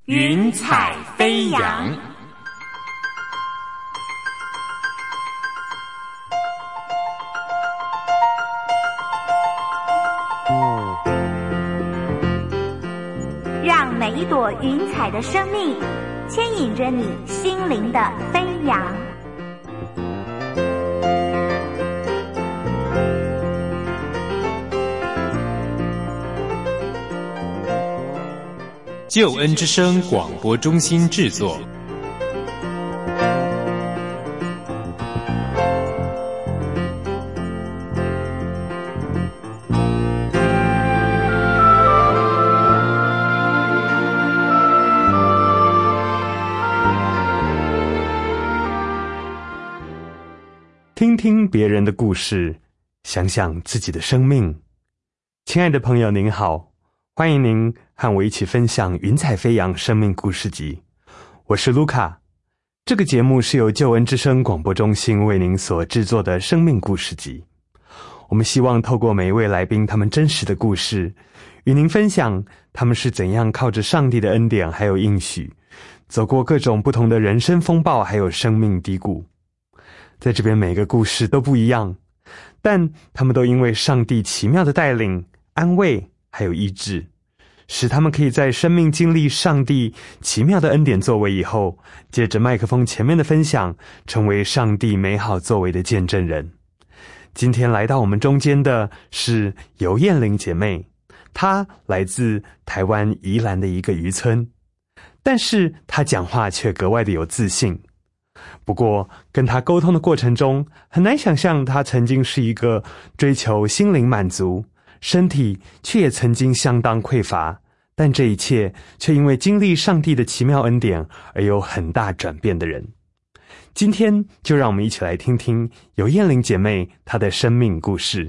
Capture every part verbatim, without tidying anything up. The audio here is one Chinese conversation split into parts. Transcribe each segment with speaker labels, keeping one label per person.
Speaker 1: 云彩飞扬。
Speaker 2: 让每一朵云彩的生命牵引着你心灵的飞扬。
Speaker 1: 救恩之声广播中心制作。
Speaker 3: 听听别人的故事，想想自己的生命。亲爱的朋友您好，欢迎您和我一起分享云彩飞扬生命故事集。我是卢卡。这个节目是由救恩之声广播中心为您所制作的生命故事集。我们希望透过每一位来宾他们真实的故事，与您分享他们是怎样靠着上帝的恩典还有应许，走过各种不同的人生风暴还有生命低谷。在这边每个故事都不一样，但他们都因为上帝奇妙的带领、安慰还有医治，使他们可以在生命经历上帝奇妙的恩典作为以后，借着麦克风前面的分享，成为上帝美好作为的见证人。今天来到我们中间的是尤燕玲姐妹，她来自台湾宜兰的一个渔村，但是她讲话却格外的有自信。不过跟她沟通的过程中，很难想象她曾经是一个追求心灵满足，身体却也曾经相当匮乏，但这一切却因为经历上帝的奇妙恩典而有很大转变的人。今天就让我们一起来听听尤燕玲姐妹她的生命故事。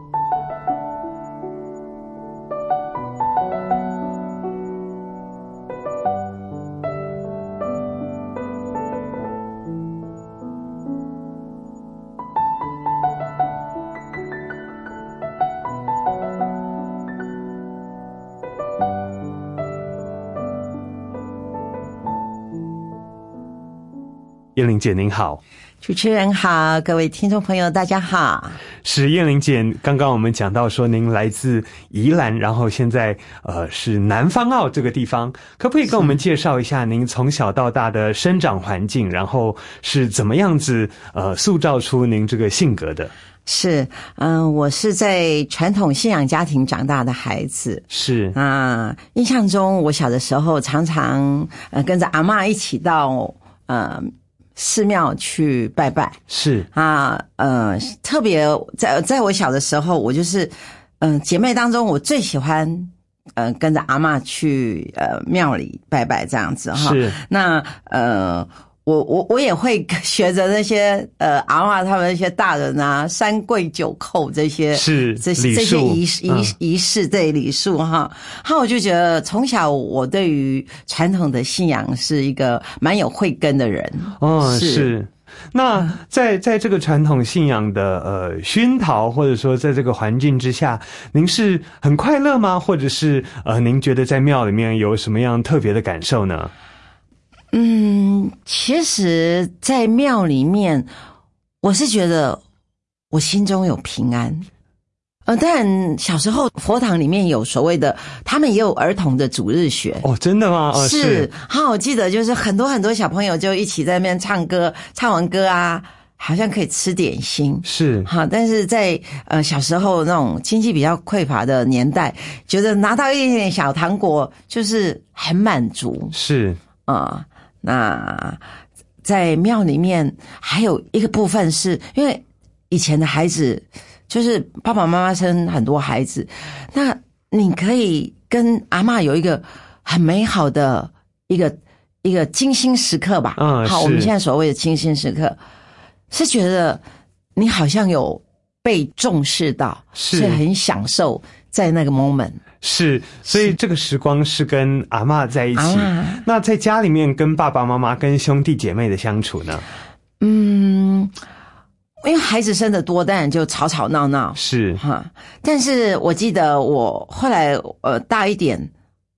Speaker 3: 燕玲姐您好。
Speaker 4: 主持人好，各位听众朋友大家好。
Speaker 3: 是燕玲姐，刚刚我们讲到说您来自宜兰，然后现在呃是南方澳这个地方，可不可以跟我们介绍一下您从小到大的生长环境，然后是怎么样子呃塑造出您这个性格的？
Speaker 4: 是，嗯、呃，我是在传统信仰家庭长大的孩子。
Speaker 3: 是
Speaker 4: 啊、呃，印象中我小的时候常常呃跟着阿嬷一起到呃寺庙去拜拜。是啊，呃，特别在在我小的时候，我就是嗯、呃、姐妹当中我最喜欢呃跟着阿嬷去呃庙里拜拜这样子哈。是那呃。我我我也会学着那些呃阿嬷他们那些大人啊，三跪九叩这些
Speaker 3: 是
Speaker 4: 这这些仪式仪仪式对礼数哈。那我就觉得从小我对于传统的信仰是一个蛮有慧根的人。
Speaker 3: 哦，是。是那在在这个传统信仰的呃熏陶，或者说在这个环境之下，您是很快乐吗？或者是呃您觉得在庙里面有什么样特别的感受呢？
Speaker 4: 嗯，其实在庙里面，我是觉得我心中有平安。呃，但小时候佛堂里面有所谓的，他们也有儿童的主日学。
Speaker 3: 哦，真的吗？哦、
Speaker 4: 是。
Speaker 3: 是
Speaker 4: 好，我记得就是很多很多小朋友就一起在那边唱歌，唱完歌啊，好像可以吃点心。是。好，但是在呃小时候那种经济比较匮乏的年代，觉得拿到一点点小糖果就是很满足。是。啊、呃。那在庙里面还有一个部分是因为以前的孩子就是爸爸妈妈生很多孩子，那你可以跟阿嬷有一个很美好的一个一个精心时刻吧。嗯，好，我们现在所谓的精心时刻是觉得你好像有被重视到，是很享受在那个 moment。
Speaker 3: 是，所以这个时光是跟阿嬷在一起。那在家里面跟爸爸妈妈跟兄弟姐妹的相处呢？
Speaker 4: 嗯，因为孩子生得多，当然就吵吵闹闹。
Speaker 3: 是哈，
Speaker 4: 但是我记得我后来呃大一点，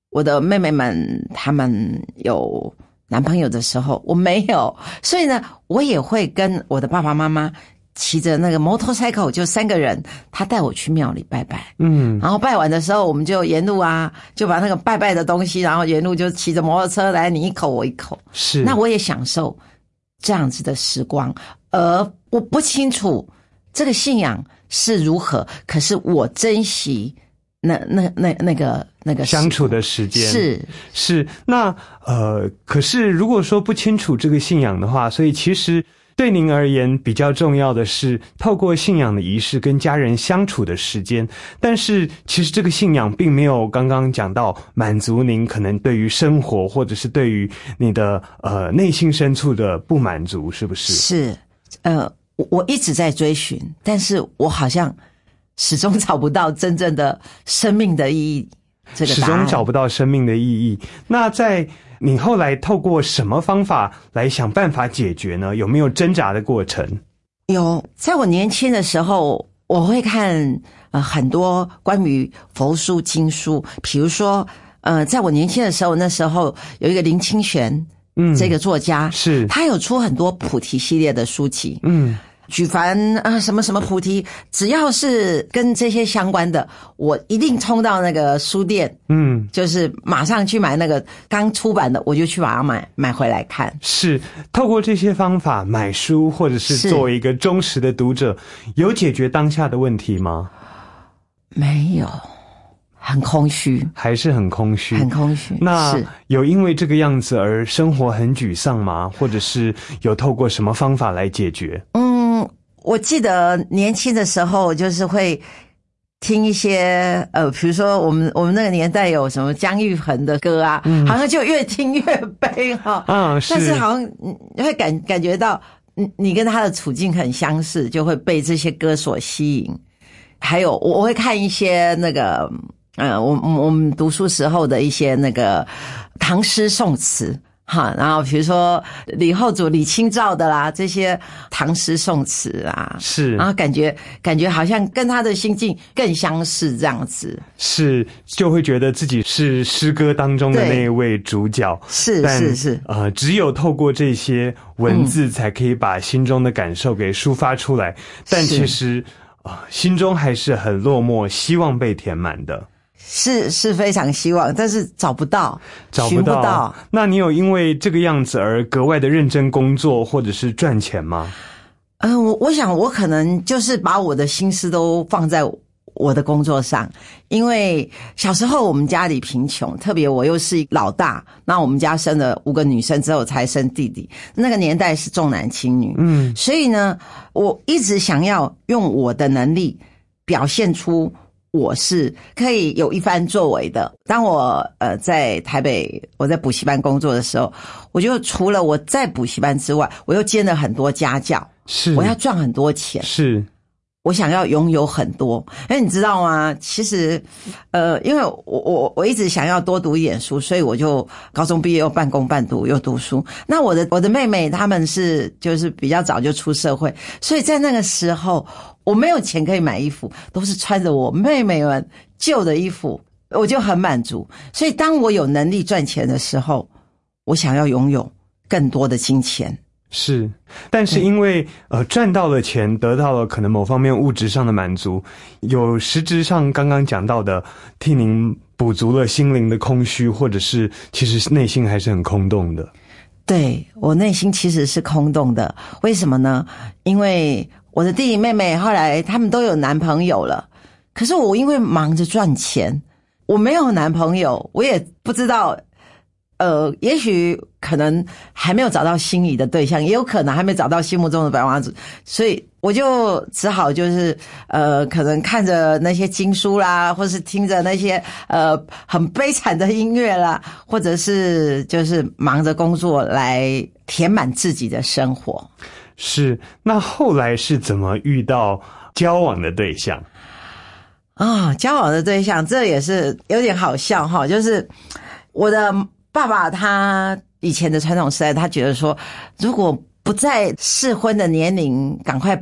Speaker 4: 我的妹妹们她们有男朋友的时候，我没有，所以呢，我也会跟我的爸爸妈妈骑着那个摩托 cycle， 就三个人，他带我去庙里拜拜，嗯，然后拜完的时候，我们就沿路啊，就把那个拜拜的东西，然后沿路就骑着摩托车来，你一口我一口，
Speaker 3: 是，
Speaker 4: 那我也享受这样子的时光，而我不清楚这个信仰是如何，可是我珍惜那那那那个那个
Speaker 3: 相处的时间，
Speaker 4: 是
Speaker 3: 是。那呃，可是如果说不清楚这个信仰的话，所以其实对您而言比较重要的是透过信仰的仪式跟家人相处的时间，但是其实这个信仰并没有刚刚讲到满足您可能对于生活或者是对于你的呃内心深处的不满足，是不是？
Speaker 4: 是，呃，我我一直在追寻，但是我好像始终找不到真正的生命的意义，这个答案
Speaker 3: 始终找不到生命的意义。那在你后来透过什么方法来想办法解决呢？有没有挣扎的过程？
Speaker 4: 有，在我年轻的时候，我会看呃很多关于佛书经书，比如说呃，在我年轻的时候，那时候有一个林清玄，嗯，这个作家
Speaker 3: 是，
Speaker 4: 他有出很多菩提系列的书籍，嗯。举凡啊什么什么菩提，只要是跟这些相关的，我一定冲到那个书店，嗯，就是马上去买那个刚出版的，我就去把它买买回来看。
Speaker 3: 是透过这些方法买书，或者是作为一个忠实的读者，有解决当下的问题吗？
Speaker 4: 没有，很空虚，
Speaker 3: 还是很空虚，
Speaker 4: 很空虚。
Speaker 3: 那有因为这个样子而生活很沮丧吗？或者是有透过什么方法来解决？
Speaker 4: 嗯。我记得年轻的时候就是会听一些呃，比如说我们我们那个年代有什么姜育恒的歌啊，嗯、好像就越听越悲哈。嗯，是。但是好像你会感感觉到你你跟他的处境很相似，就会被这些歌所吸引。还有我我会看一些那个呃，我我们读书时候的一些那个唐诗宋词。哈，然后比如说李后主、李清照的啦，这些唐诗宋词啊，
Speaker 3: 是，
Speaker 4: 然后感觉感觉好像跟他的心境更相似，这样子，
Speaker 3: 是，就会觉得自己是诗歌当中的那一位主角，
Speaker 4: 是是是，
Speaker 3: 呃，只有透过这些文字才可以把心中的感受给抒发出来，嗯、但其实啊、呃，心中还是很落寞，希望被填满的。
Speaker 4: 是是非常希望，但是找不到，
Speaker 3: 找不到。
Speaker 4: 不到
Speaker 3: 那你有因为这个样子而格外的认真工作，或者是赚钱吗？
Speaker 4: 嗯、呃，我我想我可能就是把我的心思都放在我的工作上，因为小时候我们家里贫穷，特别我又是老大，那我们家生了五个女生之后才生弟弟，那个年代是重男轻女，嗯，所以呢，我一直想要用我的能力表现出。我是可以有一番作为的。当我呃在台北我在补习班工作的时候，我就除了我在补习班之外，我又兼了很多家教，
Speaker 3: 是
Speaker 4: 我要赚很多钱，
Speaker 3: 是
Speaker 4: 我想要拥有很多。哎，你知道吗？其实呃因为我我我一直想要多读一点书，所以我就高中毕业又半工半读又读书。那我的我的妹妹她们是就是比较早就出社会，所以在那个时候我没有钱可以买衣服，都是穿着我妹妹们旧的衣服，我就很满足。所以当我有能力赚钱的时候，我想要拥有更多的金钱。
Speaker 3: 是，但是因为、嗯、呃赚到了钱，得到了可能某方面物质上的满足，有实质上刚刚讲到的替您补足了心灵的空虚，或者是其实内心还是很空洞的。
Speaker 4: 对，我内心其实是空洞的，为什么呢？因为我的弟弟妹妹后来他们都有男朋友了，可是我因为忙着赚钱，我没有男朋友，我也不知道呃也许可能还没有找到心仪的对象，也有可能还没找到心目中的白马子，所以我就只好就是呃可能看着那些经书啦，或是听着那些呃很悲惨的音乐啦，或者是就是忙着工作来填满自己的生活。
Speaker 3: 是，那后来是怎么遇到交往的对象
Speaker 4: 啊？交往的对象这也是有点好笑哈，就是我的爸爸他以前的传统时代，他觉得说，如果不在适婚的年龄赶快把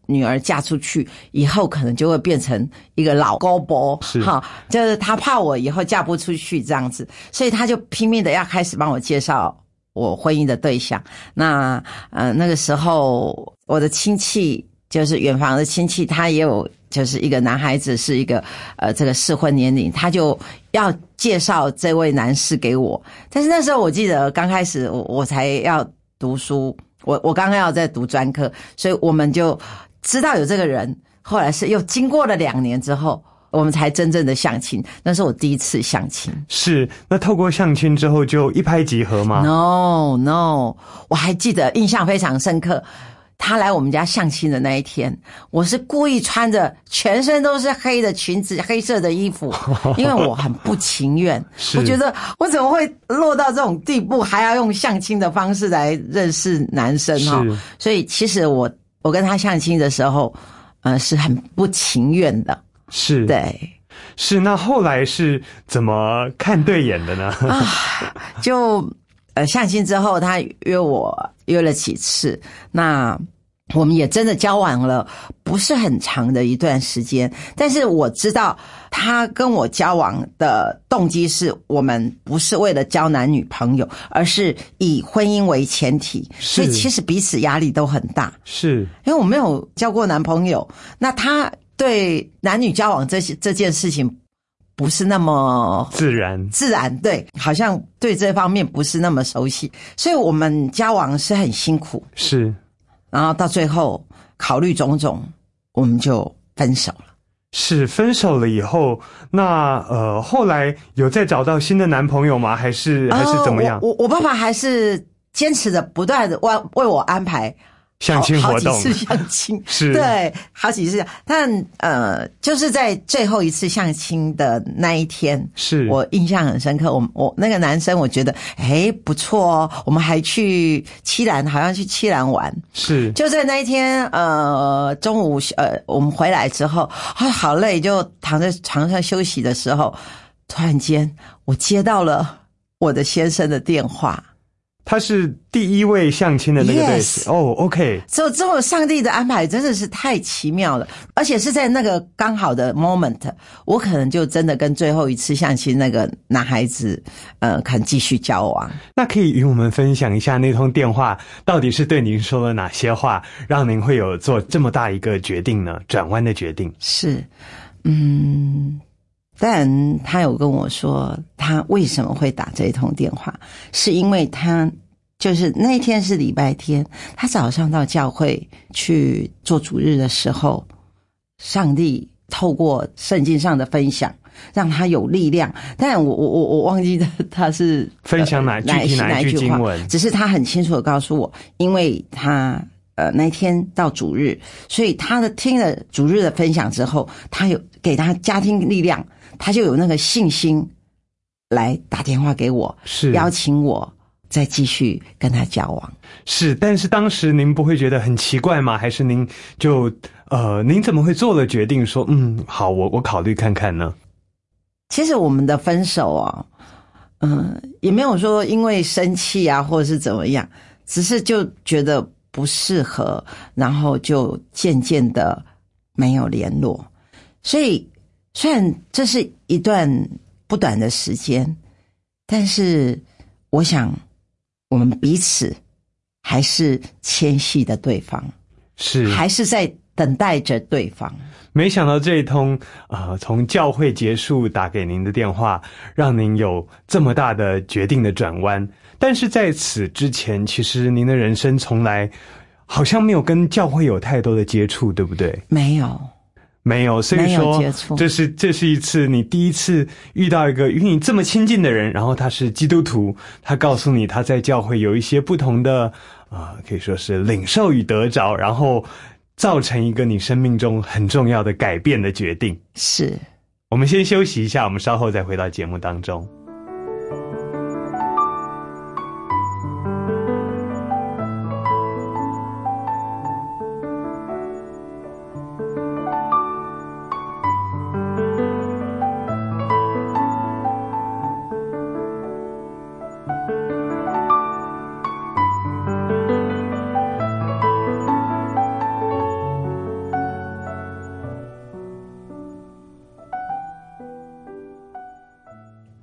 Speaker 4: 女儿嫁出去以后，可能就会变成一个老高伯，
Speaker 3: 是
Speaker 4: 哈，就是他怕我以后嫁不出去这样子，所以他就拼命的要开始帮我介绍我婚姻的对象。那呃那个时候我的亲戚就是远房的亲戚，他也有就是一个男孩子是一个呃这个适婚年龄，他就要介绍这位男士给我。但是那时候我记得刚开始我我才要读书，我我刚刚要在读专科，所以我们就知道有这个人。后来是又经过了两年之后，我们才真正的相亲。那是我第一次相亲。
Speaker 3: 是，那透过相亲之后就一拍即合吗？
Speaker 4: No No， 我还记得印象非常深刻。他来我们家相亲的那一天，我是故意穿着全身都是黑的裙子、黑色的衣服，因为我很不情愿。我觉得我怎么会落到这种地步，还要用相亲的方式来认识男生哈？所以其实我我跟他相亲的时候，呃，是很不情愿的。
Speaker 3: 是，
Speaker 4: 对，
Speaker 3: 是。那后来是怎么看对眼的呢？
Speaker 4: 啊，就呃相亲之后，他约我约了几次，那我们也真的交往了不是很长的一段时间。但是我知道他跟我交往的动机是我们不是为了交男女朋友，而是以婚姻为前提，所以其实彼此压力都很大。
Speaker 3: 是，
Speaker 4: 因为我没有交过男朋友，那他对男女交往这些这件事情不是那么
Speaker 3: 自然，
Speaker 4: 自然，对，好像对这方面不是那么熟悉，所以我们交往是很辛苦。
Speaker 3: 是，
Speaker 4: 然后到最后考虑种种，我们就分手了。
Speaker 3: 是，分手了以后，那呃后来有再找到新的男朋友吗？还是还是怎么样？
Speaker 4: 呃、我我爸爸还是坚持着不断的为为我安排
Speaker 3: 相亲活动，
Speaker 4: 好几次相亲，
Speaker 3: 是，
Speaker 4: 对，好几次。但呃，就是在最后一次相亲的那一天，
Speaker 3: 是
Speaker 4: 我印象很深刻。我我那个男生，我觉得诶不错哦，我们还去七兰，好像去七兰玩。
Speaker 3: 是，
Speaker 4: 就在那一天，呃，中午呃我们回来之后，啊好累，就躺在床上休息的时候，突然间我接到了我的先生的电话。
Speaker 3: 他是第一位相亲的那个对象。哦 OK，
Speaker 4: 所以这种上帝的安排真的是太奇妙了，而且是在那个刚好的 moment， 我可能就真的跟最后一次相亲那个男孩子呃，可能继续交往。
Speaker 3: 那可以与我们分享一下那通电话到底是对您说了哪些话，让您会有做这么大一个决定呢？转弯的决定。
Speaker 4: 是，嗯，但他有跟我说他为什么会打这一通电话，是因为他就是那一天是礼拜天，他早上到教会去做主日的时候，上帝透过圣经上的分享让他有力量。但我我我我忘记他是
Speaker 3: 分享哪、呃、具体哪一句经文，
Speaker 4: 只是他很清楚的告诉我，因为他呃那天到主日，所以他的听了主日的分享之后，他有给他家庭力量，他就有那个信心来打电话给我，
Speaker 3: 是
Speaker 4: 邀请我再继续跟他交往。
Speaker 3: 是，但是当时您不会觉得很奇怪吗？还是您就呃，您怎么会做了决定说，嗯，好，我我考虑看看呢？
Speaker 4: 其实我们的分手啊，嗯、呃，也没有说因为生气啊，或者是怎么样，只是就觉得不适合，然后就渐渐的没有联络。所以虽然这是一段不短的时间，但是我想我们彼此还是牵系的对方，
Speaker 3: 是
Speaker 4: 还是在等待着对方。
Speaker 3: 没想到这一通呃，从教会结束打给您的电话，让您有这么大的决定的转弯。但是在此之前，其实您的人生从来好像没有跟教会有太多的接触，对不对？
Speaker 4: 没有。
Speaker 3: 没有，所以说这是这是一次你第一次遇到一个与你这么亲近的人，然后他是基督徒，他告诉你他在教会有一些不同的啊、呃，可以说是领受与得着，然后造成一个你生命中很重要的改变的决定。
Speaker 4: 是，
Speaker 3: 我们先休息一下，我们稍后再回到节目当中。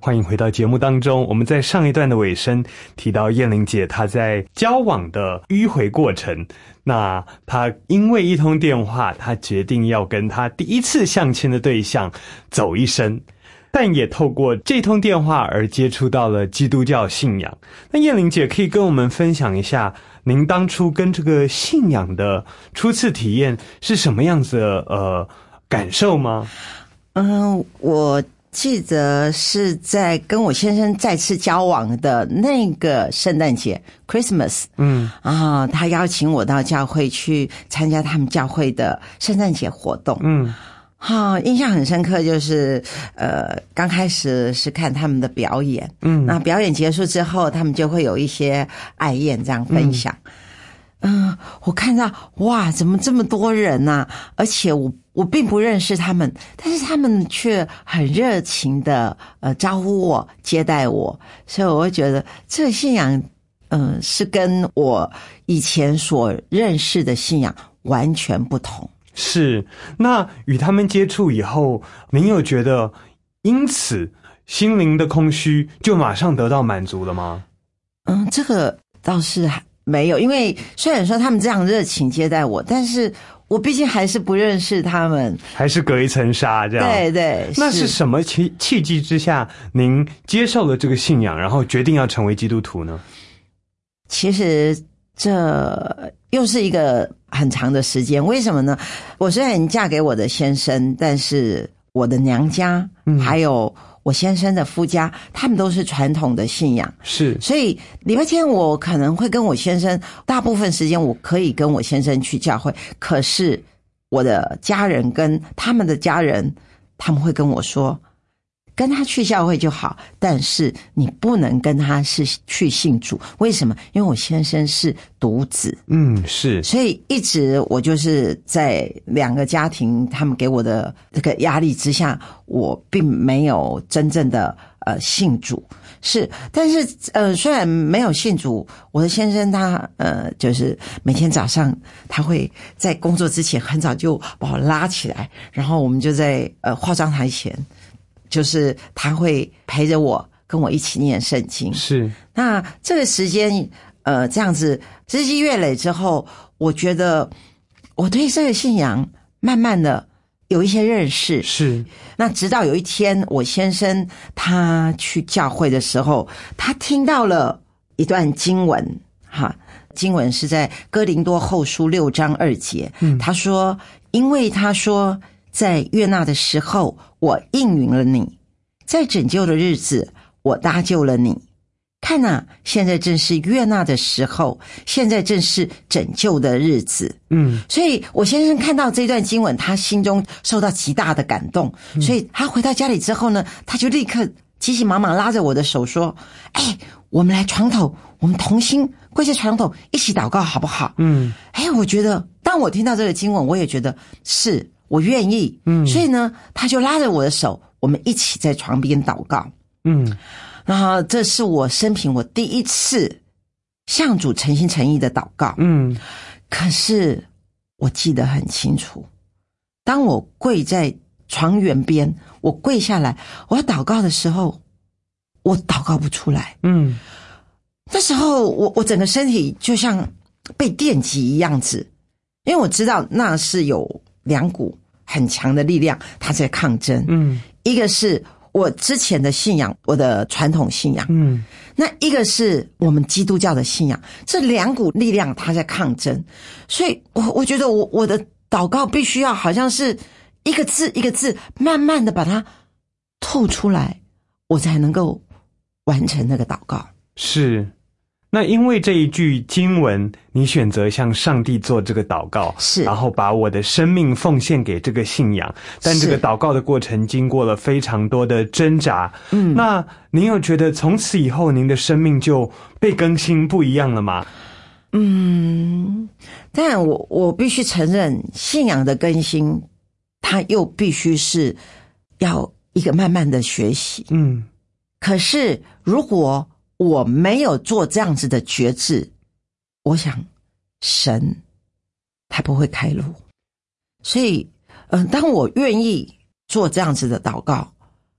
Speaker 3: 欢迎回到节目当中。我们在上一段的尾声提到燕玲姐她在交往的迂回过程，那她因为一通电话，她决定要跟她第一次相亲的对象走一生，但也透过这通电话而接触到了基督教信仰。那燕玲姐可以跟我们分享一下您当初跟这个信仰的初次体验是什么样子的呃感受吗？
Speaker 4: 嗯，我记得是在跟我先生再次交往的那个圣诞节 Christmas， 嗯啊，他邀请我到教会去参加他们教会的圣诞节活动，嗯，哈、啊，印象很深刻，就是呃，刚开始是看他们的表演，嗯，那表演结束之后，他们就会有一些爱宴这样分享。嗯，我看到哇，怎么这么多人啊？而且我我并不认识他们，但是他们却很热情的呃招呼我、接待我，所以我会觉得这个信仰，嗯、呃，是跟我以前所认识的信仰完全不同。
Speaker 3: 是，那与他们接触以后，您有觉得因此心灵的空虚就马上得到满足了吗？
Speaker 4: 嗯，这个倒是还没有，因为虽然说他们这样热情接待我，但是我毕竟还是不认识他们，
Speaker 3: 还是隔一层纱这样。
Speaker 4: 对对，
Speaker 3: 那是什么契契机之下，您接受了这个信仰，然后决定要成为基督徒呢？
Speaker 4: 其实这又是一个很长的时间，为什么呢？我虽然嫁给我的先生，但是我的娘家、嗯、还有我先生的夫家，他们都是传统的信仰，
Speaker 3: 是，
Speaker 4: 所以礼拜天我可能会跟我先生，大部分时间我可以跟我先生去教会，可是我的家人跟他们的家人，他们会跟我说，跟他去教会就好，但是你不能跟他是去信主。为什么？因为我先生是独子，
Speaker 3: 嗯，是，
Speaker 4: 所以一直我就是在两个家庭他们给我的这个压力之下，我并没有真正的呃信主。是，但是呃虽然没有信主，我的先生他呃就是每天早上他会在工作之前很早就把我拉起来，然后我们就在呃化妆台前。就是他会陪着我，跟我一起念圣经。
Speaker 3: 是，
Speaker 4: 那这个时间，呃，这样子日积月累之后，我觉得我对这个信仰慢慢的有一些认识。
Speaker 3: 是，
Speaker 4: 那直到有一天，我先生他去教会的时候，他听到了一段经文，哈，经文是在哥林多后书六章二节。嗯，他说，因为他说，在悦纳的时候，我应允了你，在拯救的日子，我搭救了你。看啊，现在正是悦纳的时候，现在正是拯救的日子。嗯，所以我先生看到这段经文，他心中受到极大的感动，嗯、所以他回到家里之后呢，他就立刻急急忙忙拉着我的手说：“哎，我们来床头，我们同心跪在床头一起祷告，好不好？”嗯，哎，我觉得当我听到这个经文，我也觉得是。我愿意，嗯，所以呢，他就拉着我的手，我们一起在床边祷告，嗯，然后这是我生平我第一次向主诚心诚意的祷告，嗯，可是我记得很清楚，当我跪在床缘边，我跪下来，我要祷告的时候，我祷告不出来，嗯，那时候我我整个身体就像被电击一样子，因为我知道那是有两股很强的力量，它在抗争。嗯，一个是我之前的信仰，我的传统信仰。嗯，那一个是我们基督教的信仰，这两股力量它在抗争，所以我我觉得我我的祷告必须要好像是一个字一个字，慢慢的把它吐出来，我才能够完成那个祷告。
Speaker 3: 是。那因为这一句经文，你选择向上帝做这个祷告，
Speaker 4: 是，
Speaker 3: 然后把我的生命奉献给这个信仰，但这个祷告的过程经过了非常多的挣扎。嗯，那您有觉得从此以后您的生命就被更新不一样了吗？
Speaker 4: 嗯，但我我必须承认，信仰的更新，它又必须是要一个慢慢的学习。嗯，可是如果我没有做这样子的决志，我想神他不会开路。所以嗯、呃，当我愿意做这样子的祷告，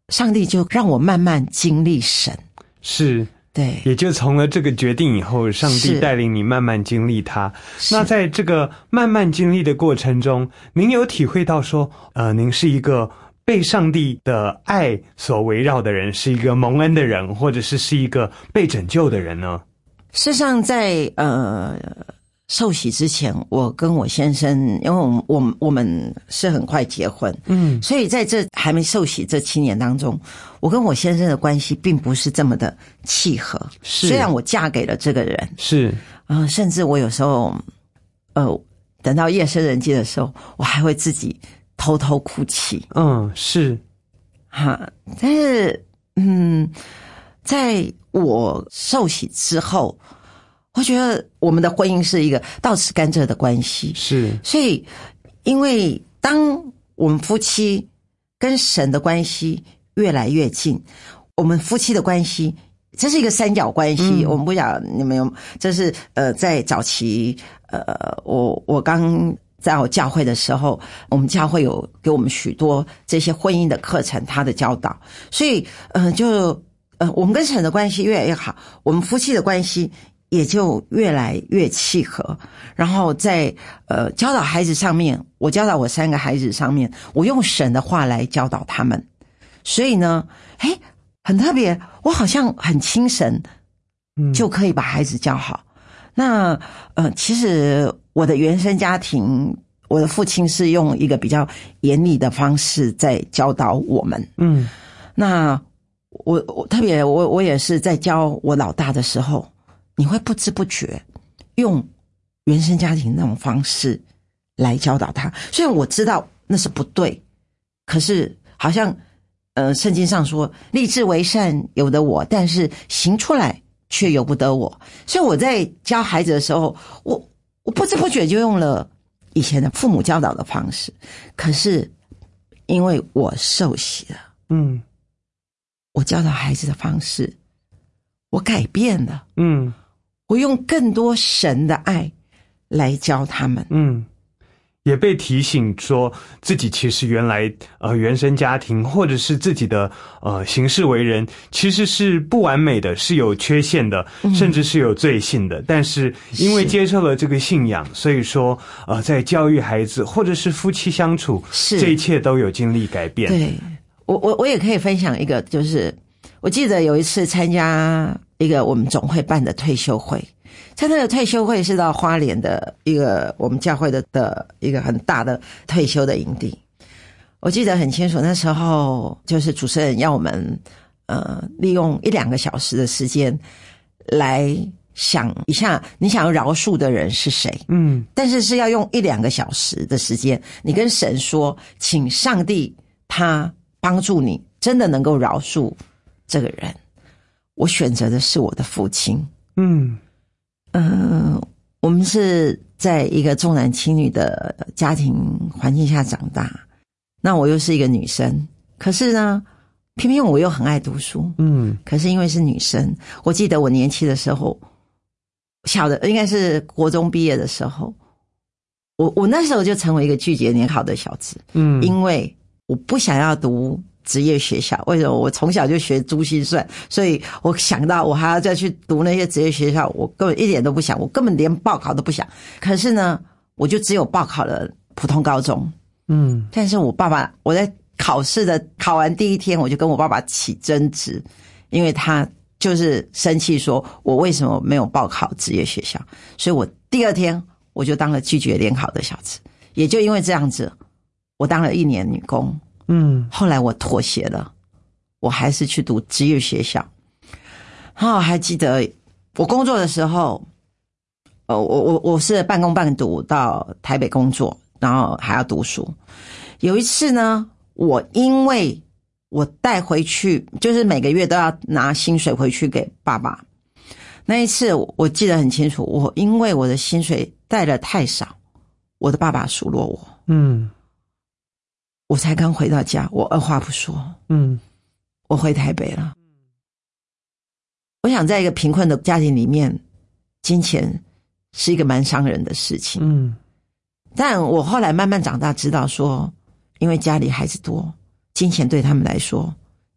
Speaker 4: 上帝就让我慢慢经历神。
Speaker 3: 是。
Speaker 4: 对，
Speaker 3: 也就从了这个决定以后，上帝带领你慢慢经历它。那在这个慢慢经历的过程中，您有体会到说，呃，您是一个被上帝的爱所围绕的人，是一个蒙恩的人，或者是是一个被拯救的人呢？
Speaker 4: 事实上在，呃受洗之前，我跟我先生，因为我们我们我们是很快结婚，嗯，所以在这还没受洗这七年当中，我跟我先生的关系并不是这么的契合。是，虽然我嫁给了这个人，是，呃，甚至我有时候，呃，等到夜深人静的时候，我还会自己偷偷哭泣。嗯，是，哈，但是，嗯，在我受洗之后，我觉得我们的婚姻是一个倒吃甘蔗的关系。是，所以因为当我们夫妻跟神的关系越来越近，我们夫妻的关系这是一个三角关系。嗯、我们不晓得你们有，这是呃在早期呃我我刚在我教会的时候，我们教会有给我们许多这些婚姻的课程，他的教导，所以呃就呃我们跟神的关系越来越好，我们夫妻的关系也就越来越契合。然后在呃教导孩子上面，我教导我三个孩子上面，我用神的话来教导他们。所以呢，诶，很特别，我好像很轻神，就可以把孩子教好。嗯、那呃，其实我的原生家庭，我的父亲是用一个比较严厉的方式在教导我们。嗯，那我我特别我我也是在教我老大的时候，你会不知不觉用原生家庭那种方式来教导他。虽然我知道那是不对，可是好像呃，圣经上说立志为善由得我，但是行出来却由不得我。所以我在教孩子的时候，我我不知不觉就用了以前的父母教导的方式。可是因为我受洗了，嗯，我教导孩子的方式我改变了，嗯，我用更多神的爱来教他们，嗯，
Speaker 3: 也被提醒说自己其实原来呃原生家庭或者是自己的呃行事为人其实是不完美的，是有缺陷的，甚至是有罪性的。嗯、但是因为接受了这个信仰，所以说呃在教育孩子或者是夫妻相处，这一切都有经历改变。
Speaker 4: 对，我我我也可以分享一个，就是我记得有一次参加一个我们总会办的退休会。在那个退休会是到花莲的一个我们教会的的一个很大的退休的营地，我记得很清楚。那时候就是主持人要我们呃利用一两个小时的时间来想一下你想要饶恕的人是谁，嗯，但是是要用一两个小时的时间，你跟神说，请上帝他帮助你真的能够饶恕这个人。我选择的是我的父亲，嗯。嗯、呃，我们是在一个重男轻女的家庭环境下长大，那我又是一个女生，可是呢，偏偏我又很爱读书，嗯，可是因为是女生，我记得我年轻的时候，小的应该是国中毕业的时候，我我那时候就成为一个拒绝联考的小子，嗯，因为我不想要读职业学校。为什么？我从小就学珠心算，所以我想到我还要再去读那些职业学校，我根本一点都不想，我根本连报考都不想。可是呢，我就只有报考了普通高中。嗯，但是我爸爸，我在考试的考完第一天，我就跟我爸爸起争执，因为他就是生气说我为什么没有报考职业学校，所以我第二天我就当了拒绝联考的小子。也就因为这样子，我当了一年女工。嗯，后来我妥协了，我还是去读职业学校。然后还记得我工作的时候，呃，我我我是半工半读到台北工作，然后还要读书。有一次呢，我因为我带回去，就是每个月都要拿薪水回去给爸爸。那一次我记得很清楚，我因为我的薪水带了太少，我的爸爸数落我。嗯。我才刚回到家，我二话不说，嗯，我回台北了。我想在一个贫困的家庭里面，金钱是一个蛮伤人的事情，嗯，但我后来慢慢长大，知道说，因为家里孩子多，金钱对他们来说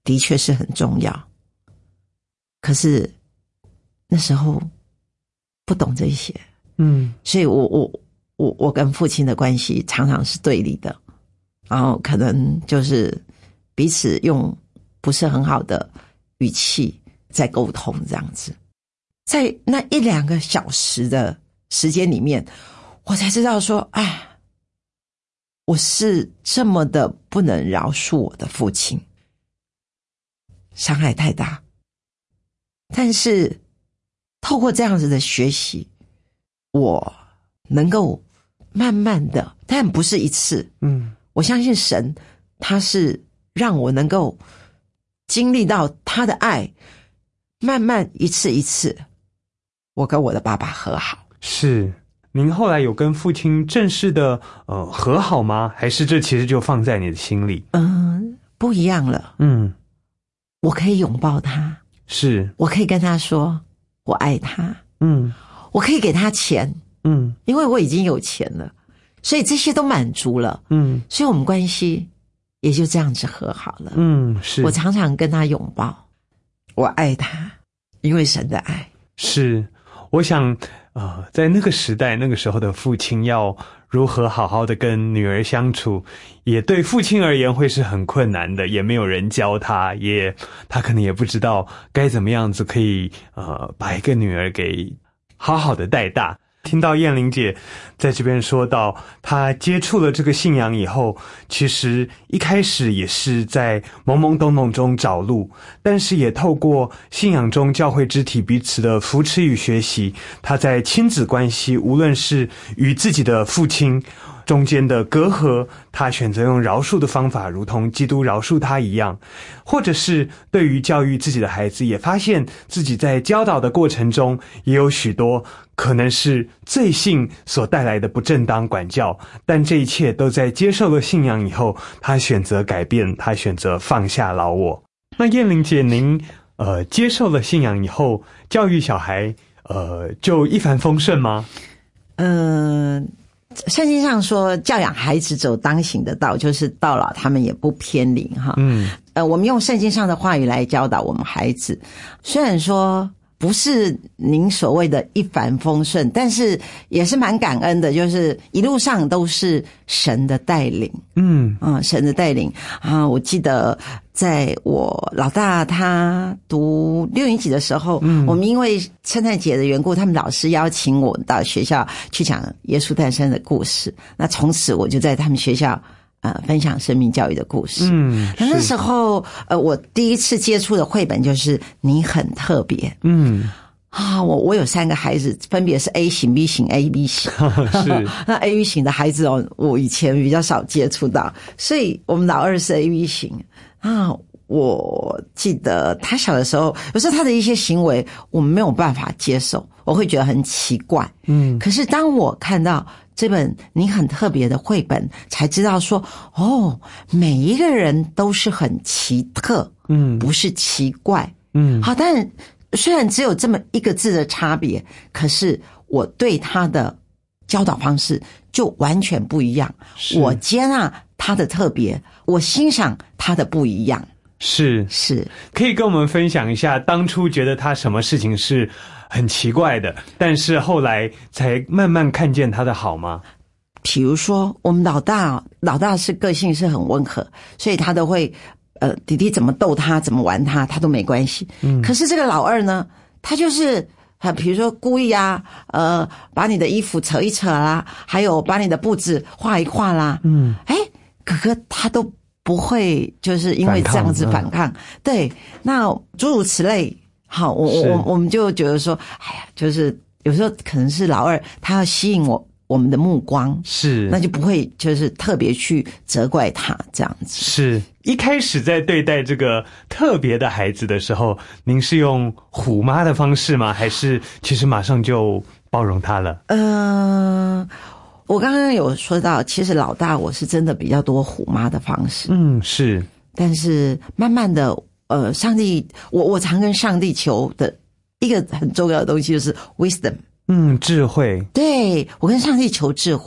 Speaker 4: 的确是很重要，可是那时候不懂这些，嗯，所以我我我我跟父亲的关系常常是对立的，然后可能就是彼此用不是很好的语气在沟通这样子。在那一两个小时的时间里面，我才知道说，哎，我是这么的不能饶恕我的父亲，伤害太大。但是透过这样子的学习，我能够慢慢的，但不是一次，嗯，我相信神他是让我能够经历到他的爱，慢慢一次一次我跟我的爸爸和好。
Speaker 3: 是，您后来有跟父亲正式的呃和好吗？还是这其实就放在你的心里？
Speaker 4: 嗯，不一样了。嗯，我可以拥抱他，
Speaker 3: 是，
Speaker 4: 我可以跟他说我爱他。嗯，我可以给他钱。嗯，因为我已经有钱了，所以这些都满足了。嗯，所以我们关系也就这样子和好了。嗯，是，我常常跟他拥抱，我爱他，因为神的爱。
Speaker 3: 是，我想呃，在那个时代那个时候的父亲要如何好好的跟女儿相处，也对父亲而言会是很困难的，也没有人教他，也他可能也不知道该怎么样子可以呃把一个女儿给好好的带大。听到燕玲姐在这边说到她接触了这个信仰以后，其实一开始也是在懵懵懂懂中找路，但是也透过信仰中教会肢体彼此的扶持与学习，她在亲子关系无论是与自己的父亲中间的隔阂，他选择用饶恕的方法，如同基督饶恕他一样，或者是对于教育自己的孩子，也发现自己在教导的过程中也有许多可能是罪性所带来的不正当管教，但这一切都在接受了信仰以后，他选择改变，他选择放下老我。那燕玲姐，您呃接受了信仰以后，教育小孩呃就一帆风顺吗？
Speaker 4: 嗯、呃。圣经上说教养孩子走当行的道，就是到老他们也不偏离哈。嗯，呃，我们用圣经上的话语来教导我们孩子，虽然说不是您所谓的一帆风顺，但是也是蛮感恩的，就是一路上都是神的带领。嗯啊、嗯，神的带领啊！我记得在我老大他读六年级的时候，嗯，我们因为圣诞节的缘故，他们老师邀请我到学校去讲耶稣诞生的故事。那从此我就在他们学校呃分享生命教育的故事。嗯，那那时候呃我第一次接触的绘本就是你很特别。嗯。啊，我我有三个孩子，分别是 A 型、B 型、A B 型。是，那 A B 型的孩子哦，我以前比较少接触到，所以我们老二是 A B 型啊。我记得他小的时候，有时候他的一些行为我们没有办法接受，我会觉得很奇怪。嗯，可是当我看到这本你很特别的绘本，才知道说，哦，每一个人都是很奇特，嗯，不是奇怪。嗯，好，但虽然只有这么一个字的差别，可是我对他的教导方式就完全不一样。我接纳他的特别，我欣赏他的不一样。
Speaker 3: 是
Speaker 4: 是，
Speaker 3: 可以跟我们分享一下当初觉得他什么事情是很奇怪的，但是后来才慢慢看见他的好吗？
Speaker 4: 比如说我们老大老大是个性是很温和，所以他都会呃，弟弟怎么逗他怎么玩他他都没关系。嗯，可是这个老二呢，他就是啊，比如说故意啊，呃，把你的衣服扯一扯啦，还有把你的布置画一画啦。嗯，哎，哥哥他都不会就是因为这样子反抗。反抗嗯、对，那诸如此类。好，我我我们就觉得说，哎呀，就是有时候可能是老二他要吸引我。我们的目光
Speaker 3: 是，
Speaker 4: 那就不会就是特别去责怪他这样子。
Speaker 3: 是一开始在对待这个特别的孩子的时候，您是用虎妈的方式吗？还是其实马上就包容他了？嗯、
Speaker 4: 呃，我刚刚有说到，其实老大我是真的比较多虎妈的方式。嗯，
Speaker 3: 是。
Speaker 4: 但是慢慢的，呃，上帝，我我常跟上帝求的一个很重要的东西就是 wisdom。
Speaker 3: 嗯，智慧。
Speaker 4: 对，我跟上帝求智慧，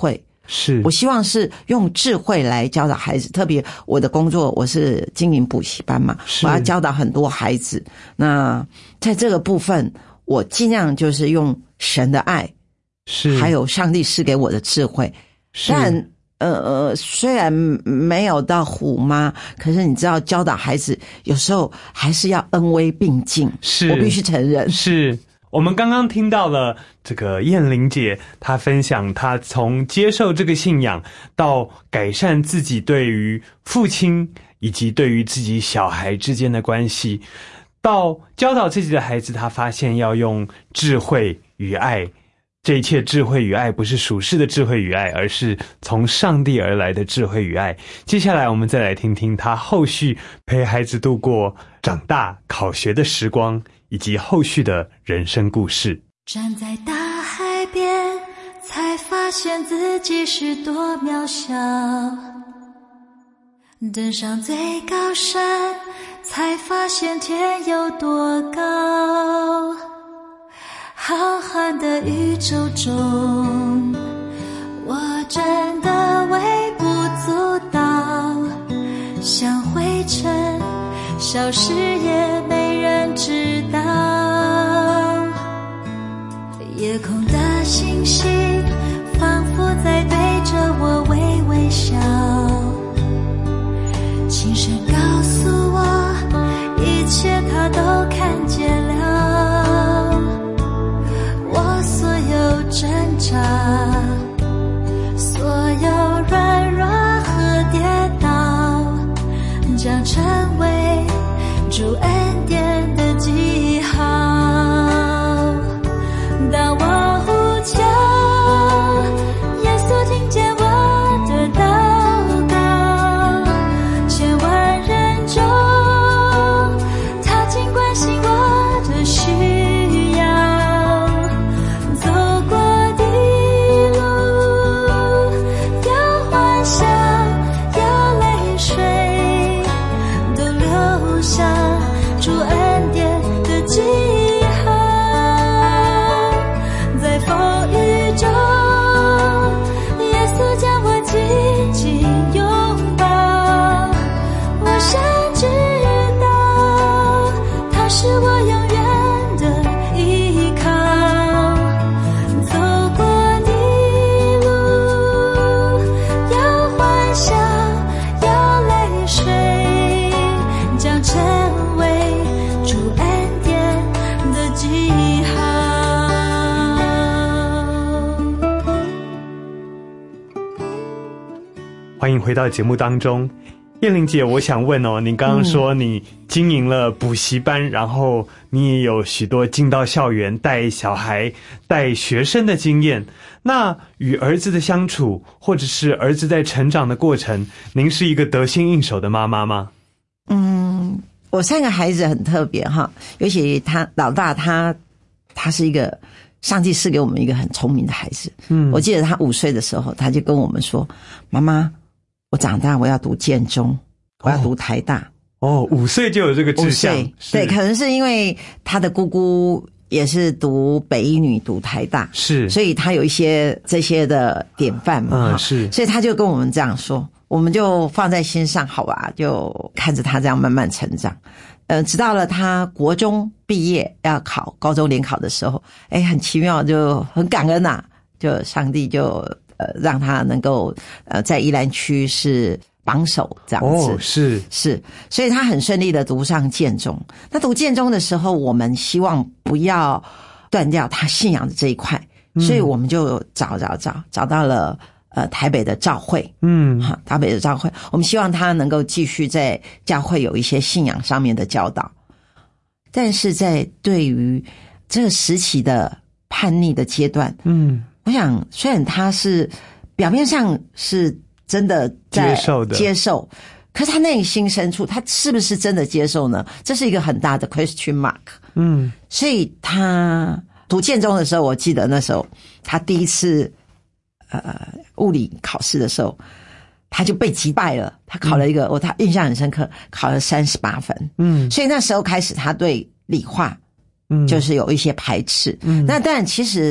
Speaker 3: 是，
Speaker 4: 我希望是用智慧来教导孩子，特别我的工作我是经营补习班嘛，我要教导很多孩子。那在这个部分，我尽量就是用神的爱，
Speaker 3: 是，还
Speaker 4: 有上帝赐给我的智慧。但呃呃，虽然没有到虎妈，可是你知道，教导孩子有时候还是要恩威并进。
Speaker 3: 是，
Speaker 4: 我必须承认。
Speaker 3: 是。我们刚刚听到了这个燕玲姐，她分享她从接受这个信仰到改善自己对于父亲以及对于自己小孩之间的关系，到教导自己的孩子，她发现要用智慧与爱。这一切智慧与爱不是属世的智慧与爱，而是从上帝而来的智慧与爱。接下来我们再来听听她后续陪孩子度过长大考学的时光，以及后续的人生故事。
Speaker 5: 站在大海边，才发现自己是多渺小，登上最高山，才发现天有多高。浩瀚的宇宙中，我真的微不足道，像灰尘消失也没人知道。夜空的星星仿佛在对着我微微笑，轻声告诉我一切他都看见了。我所有挣扎，所有软弱和跌倒，将成为主恩典的记号。当我呼求，耶稣听见我的祷告，千万人中他尽关心我的需要。走过的路有欢笑有泪水，都留下主恩典的记号。在风雨中，耶稣将我紧紧拥抱，我深知道他是我永远的依靠。走过的路有欢笑有泪水，将成为主恩典的记号。
Speaker 3: 欢迎回到节目当中。燕玲姐，我想问哦，你刚刚说你经营了补习班、嗯、然后你也有许多进到校园带小孩带学生的经验，那与儿子的相处或者是儿子在成长的过程，您是一个得心应手的妈妈吗？
Speaker 4: 嗯，我三个孩子很特别哈，尤其他老大他他是一个上帝赐给我们一个很聪明的孩子。嗯，我记得他五岁的时候，他就跟我们说：“妈妈，我长大我要读建中，我要读台大。”
Speaker 3: 哦，五岁就有这个志向。
Speaker 4: 对，可能是因为他的姑姑也是读北一女，读台大，
Speaker 3: 是，
Speaker 4: 所以他有一些这些的典范嘛。
Speaker 3: 嗯，是，
Speaker 4: 所以他就跟我们这样说，我们就放在心上，好吧，就看着他这样慢慢成长。呃，直到了他国中毕业要考高中联考的时候，哎，很奇妙，就很感恩呐、啊，就上帝就呃让他能够呃在宜兰区是榜首这样子。
Speaker 3: 哦，是
Speaker 4: 是，所以他很顺利的读上建中。那读建中的时候，我们希望不要断掉他信仰的这一块，嗯、所以我们就找找找找到了。呃，台北的教会，嗯，哈，台北的教会，我们希望他能够继续在教会有一些信仰上面的教导，但是在对于这个时期的叛逆的阶段，嗯，我想虽然他是表面上是真的在
Speaker 3: 接受的接
Speaker 4: 受，可是他内心深处，他是不是真的接受呢？这是一个很大的 question mark， 嗯，所以他读建中的时候，我记得那时候他第一次。呃，物理考试的时候，他就被击败了。他考了一个，我、嗯哦、他印象很深刻，考了三十八分。嗯，所以那时候开始，他对理化，嗯，就是有一些排斥。嗯，那但其实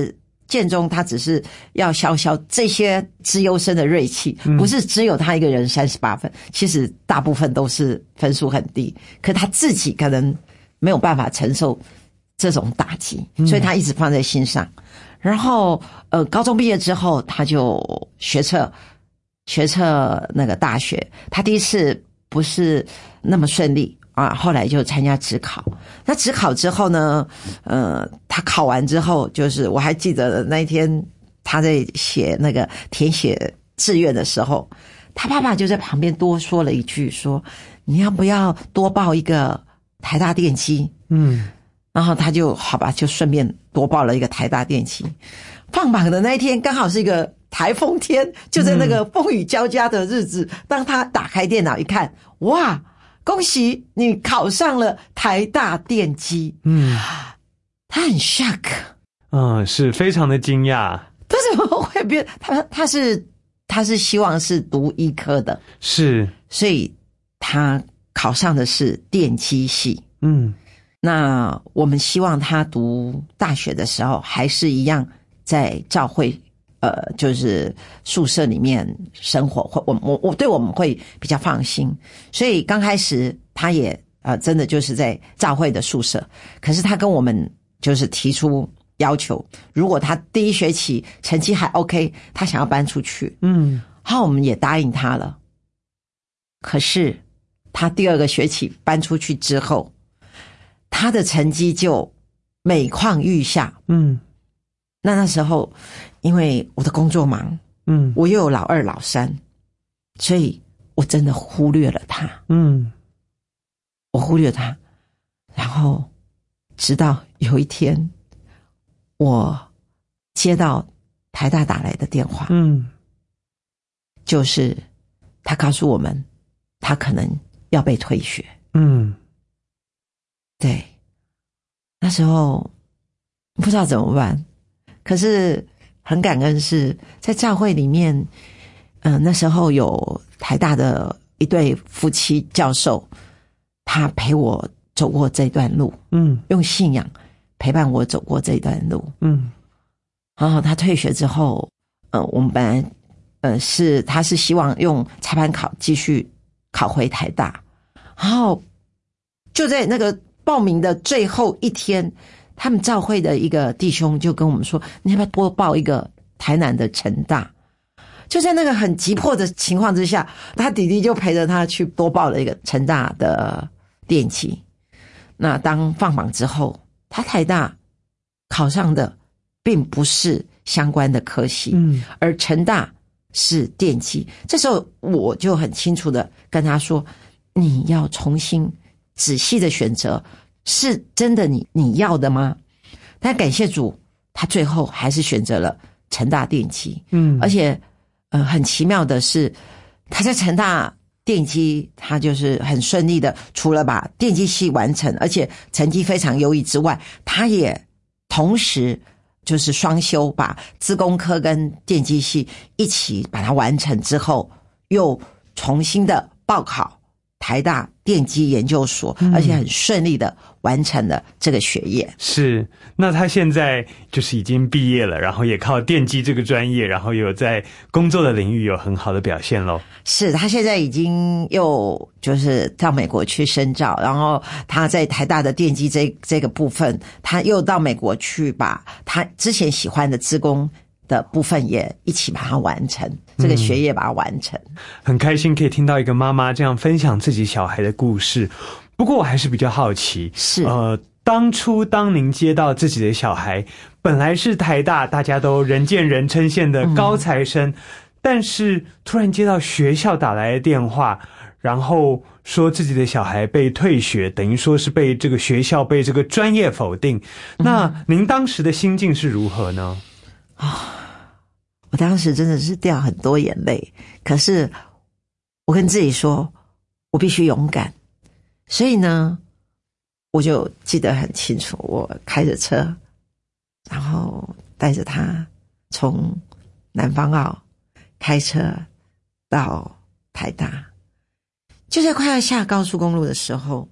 Speaker 4: 建中他只是要消消这些资优生的锐气，不是只有他一个人三十八分，其实大部分都是分数很低，可他自己可能没有办法承受这种打击，所以他一直放在心上。然后呃高中毕业之后他就学测学测那个大学，他第一次不是那么顺利啊，后来就参加指考。那指考之后呢，呃，他考完之后，就是我还记得那一天他在写那个填写志愿的时候，他爸爸就在旁边多说了一句，说你要不要多报一个台大电机？嗯，然后他就好吧，就顺便多报了一个台大电机。放榜的那一天刚好是一个台风天，就在那个风雨交加的日子，嗯、当他打开电脑一看，哇！恭喜你考上了台大电机。嗯，他很 shock。
Speaker 3: 嗯，是非常的惊讶。
Speaker 4: 他怎么会变？他他是他是希望是读医科的，
Speaker 3: 是，
Speaker 4: 所以他考上的是电机系。嗯，那我们希望他读大学的时候还是一样在教会。呃，就是宿舍里面生活，会我我我对我们会比较放心，所以刚开始他也呃真的就是在教会的宿舍，可是他跟我们就是提出要求，如果他第一学期成绩还 OK， 他想要搬出去，嗯，好，我们也答应他了。可是他第二个学期搬出去之后，他的成绩就每况愈下，嗯，那那时候。因为我的工作忙，嗯，我又有老二老三，所以我真的忽略了他，嗯，我忽略他，然后直到有一天，我接到台大打来的电话，嗯，就是他告诉我们，他可能要被退学，嗯，对，那时候不知道怎么办，可是。很感恩是在教会里面，嗯、呃，那时候有台大的一对夫妻教授，他陪我走过这段路，嗯，用信仰陪伴我走过这段路，嗯，然后他退学之后，呃，我们本来，呃，是他是希望用插班考继续考回台大，然后就在那个报名的最后一天。他们教会的一个弟兄就跟我们说，你要不要多报一个台南的成大？就在那个很急迫的情况之下，他弟弟就陪着他去多报了一个成大的电机。那当放榜之后，他台大考上的并不是相关的科系，嗯，而成大是电机。这时候我就很清楚的跟他说，你要重新仔细的选择。是真的你你要的吗？但感谢主，他最后还是选择了成大电机。嗯，而且呃很奇妙的是，他在成大电机，他就是很顺利的，除了把电机系完成，而且成绩非常优异之外，他也同时就是双修，把资工科跟电机系一起把它完成之后，又重新的报考台大电机研究所，而且很顺利的完成了这个学业。
Speaker 3: 是，那他现在就是已经毕业了，然后也靠电机这个专业，然后有在工作的领域有很好的表现咯。
Speaker 4: 是，他现在已经又就是到美国去深造，然后他在台大的电机这这个部分，他又到美国去把他之前喜欢的资工的部分也一起把它完成，这个学业把它完成。
Speaker 3: 嗯，很开心可以听到一个妈妈这样分享自己小孩的故事。不过我还是比较好奇，
Speaker 4: 是
Speaker 3: 呃，当初当您接到自己的小孩本来是台大大家都人见人称羡的高材生，嗯，但是突然接到学校打来的电话，然后说自己的小孩被退学，等于说是被这个学校被这个专业否定，那您当时的心境是如何呢？
Speaker 4: 啊，哦，我当时真的是掉很多眼泪，可是我跟自己说我必须勇敢，所以呢我就记得很清楚，我开着车然后带着他从南方澳开车到台大，就在快要下高速公路的时候，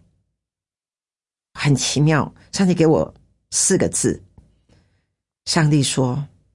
Speaker 4: 很奇妙，上帝给我四个字，上帝说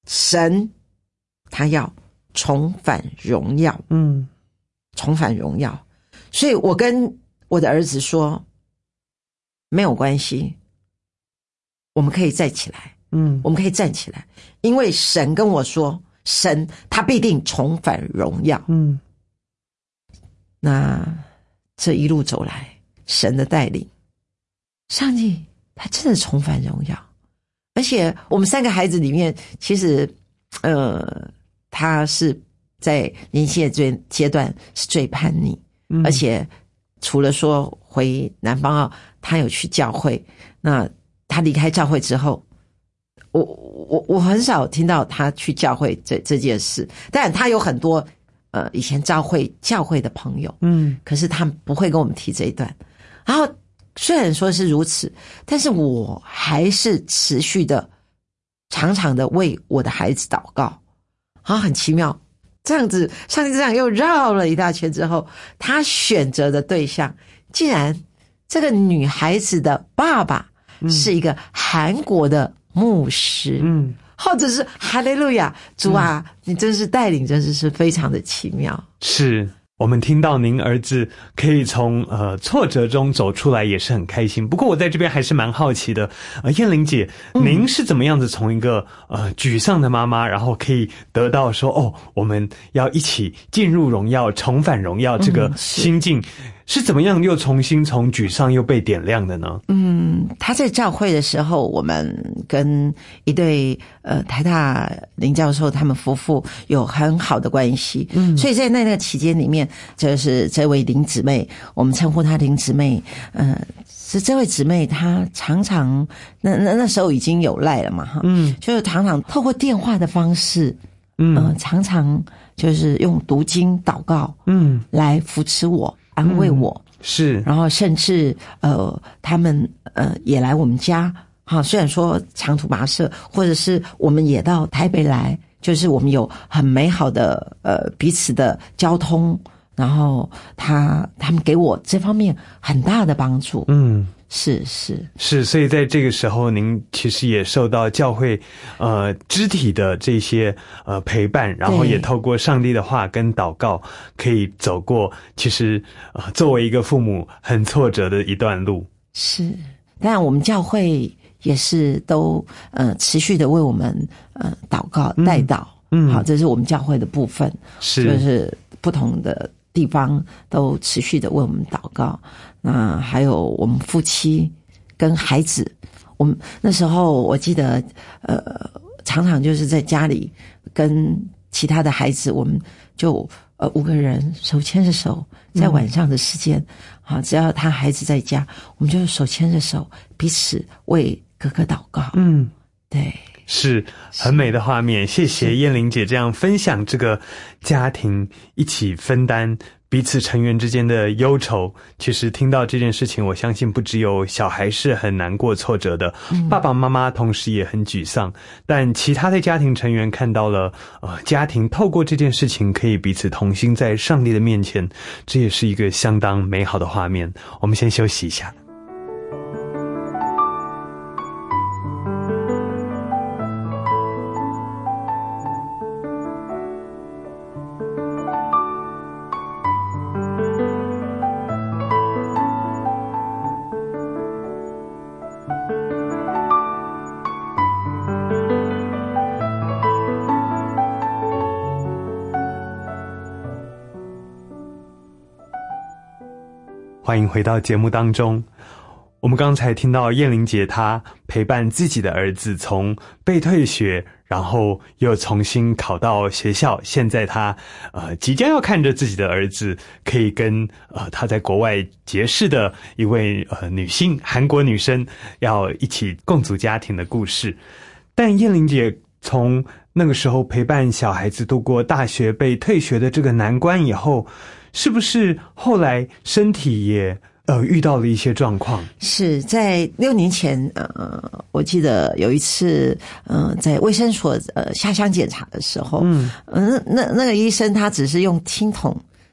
Speaker 4: 神他要重返荣耀，
Speaker 3: 嗯，
Speaker 4: 重返荣耀。所以我跟我的儿子说，没有关系，我们可以再起来，
Speaker 3: 嗯，
Speaker 4: 我们可以站起来，因为神跟我说，神他必定重返荣耀。
Speaker 3: 嗯，
Speaker 4: 那这一路走来，神的带领，上帝他真的重返荣耀。而且我们三个孩子里面，其实呃他是在年轻的最阶段是最叛逆，
Speaker 3: 嗯，
Speaker 4: 而且除了说回南方澳，他有去教会，那他离开教会之后，我我我很少听到他去教会这这件事。当然他有很多呃以前教会教会的朋友，
Speaker 3: 嗯，
Speaker 4: 可是他们不会跟我们提这一段。然后虽然说是如此，但是我还是持续的常常的为我的孩子祷告。然后很奇妙，这样子上帝这样又绕了一大圈之后，他选择的对象竟然这个女孩子的爸爸是一个韩国的牧师，
Speaker 3: 嗯，
Speaker 4: 或者是哈利路亚，主啊，嗯，你真是带领，真是是非常的奇妙。
Speaker 3: 是。我们听到您儿子可以从呃挫折中走出来，也是很开心。不过我在这边还是蛮好奇的，呃，燕玲姐，您是怎么样子从一个呃沮丧的妈妈，然后可以得到说哦，我们要一起进入荣耀、重返荣耀这个心境，嗯，是, 是怎么样又重新从沮丧又被点亮的呢？
Speaker 4: 嗯，他在教会的时候，我们跟一对呃台大林教授他们夫妇有很好的关系，嗯，所以在那个期间里面。就是这位林姊妹，我们称呼她林姊妹，呃，是这位姊妹，她常常那那那时候已经有赖了嘛，哈，嗯，就是常常透过电话的方式，嗯、呃，常常就是用读经祷告，嗯，来扶持我、安慰我，嗯、
Speaker 3: 是，
Speaker 4: 然后甚至呃，他们呃也来我们家，哈，虽然说长途跋涉，或者是我们也到台北来，就是我们有很美好的呃彼此的交通。然后他他们给我这方面很大的帮助，嗯，是是
Speaker 3: 是，所以在这个时候，您其实也受到教会呃肢体的这些呃陪伴，然后也透过上帝的话跟祷告，可以走过其实呃作为一个父母很挫折的一段路。
Speaker 4: 是，当然我们教会也是都呃持续的为我们呃祷告代祷，嗯，好，这是我们教会的部分，
Speaker 3: 是
Speaker 4: 就是不同的。地方都持续的为我们祷告，那还有我们夫妻跟孩子，我们那时候我记得，呃，常常就是在家里跟其他的孩子，我们就呃五个人手牵着手，在晚上的时间，啊、嗯，只要他孩子在家，我们就手牵着手，彼此为哥哥祷告。嗯，对。
Speaker 3: 是很美的画面，谢谢燕玲姐这样分享这个家庭一起分担彼此成员之间的忧愁。其实听到这件事情，我相信不只有小孩是很难过挫折的，嗯、爸爸妈妈同时也很沮丧，但其他的家庭成员看到了呃，家庭透过这件事情可以彼此同心在上帝的面前，这也是一个相当美好的画面。我们先休息一下。欢迎回到节目当中。我们刚才听到燕玲姐她陪伴自己的儿子从被退学，然后又重新考到学校，现在她呃即将要看着自己的儿子可以跟呃她在国外结识的一位呃女性韩国女生要一起共组家庭的故事。但燕玲姐从那个时候陪伴小孩子度过大学被退学的这个难关以后，是不是后来身体也呃遇到了一些状况？
Speaker 4: 是在六年前，呃，我记得有一次，呃，在卫生所呃下乡检查的时候，嗯，呃、那那那个医生他只是用听筒，